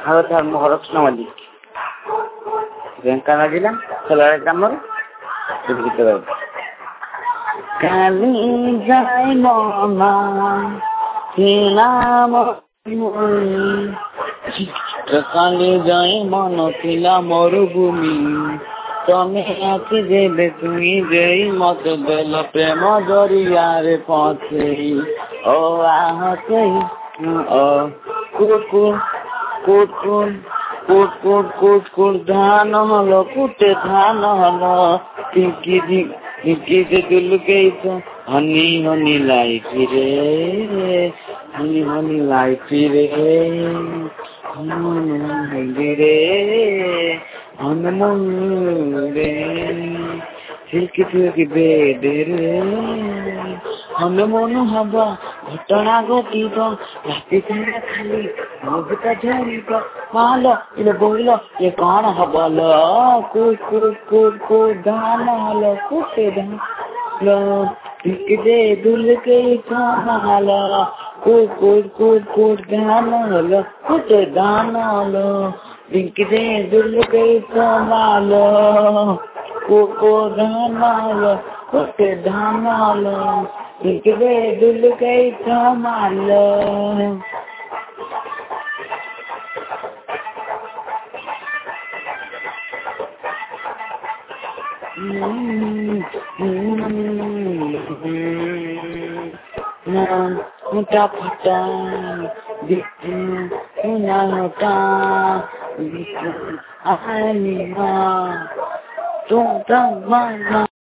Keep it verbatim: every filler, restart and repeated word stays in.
ভারত মহারাষ্ট্র মালিক ঢেঙ্কানাଳ ଜିଲ୍ଲା ଖୋଲାରେ ଗ୍ରାମରୁ ଗୀତ ଗାଇବି। କାଲି ଯାଇ ମନା କାଲି ଯାଇ ମନ ଥିଲା ମରୁଭୂମି ତମେ ଆଖି ଦେଲେ ତୁଇ ଦେଇ ମତେ ଦେଲ ପ୍ରେମ ଜରିଆରେ ପଛେଇ ଓ ଆହ ସେଇ ଓ କୁଟ କୁଟ କୁଟ କୁଟ କୁଟ କୁଟ କୁଟ ଧାନ ହଲ କୁଟେ ଧାନ ହଲ ଟିକି ଟିକି ଦୁଲକେଇଛ ହନି ହନି ଲାଇଫି ରେ ହନି ହନି ଲାଇଫି ରେ ହନି ରେ ହନମୁରେ ଝିଲକି ଝିଲକି ବେଡରେ ହନମନ ହବ ଘଟଣା ଘଟିବ ରାତି ସାରା ଖାଲି ମଗୁତ ଝରିବ ମାଲ ଇଲେ ବୋଇଲ ଇଏ କଣ ହବ ଲ କୁଟ କୁଟ କୁଟ କୁଟ ଧାନ ହଲ କୁଟେ ଧାନ ଟିକେ ଦେ ଦୁଲକେଇ ମାଲ କୁଟ କୁଟ କୁଟ କୁଟ ଧାନ ହଲ କୁଟେ ଧାନ ହଲ ଟିକେ ଦେ ଦୁଲକେଇ ମାଲ କୋ ଧାନ ହଲ କୁଟେ ଧାନ ହଲ ଟିକେ ଦେ ଦୁଲକେଇ ମାଲ। मुटा फटा मुना होता आनिया तुम तक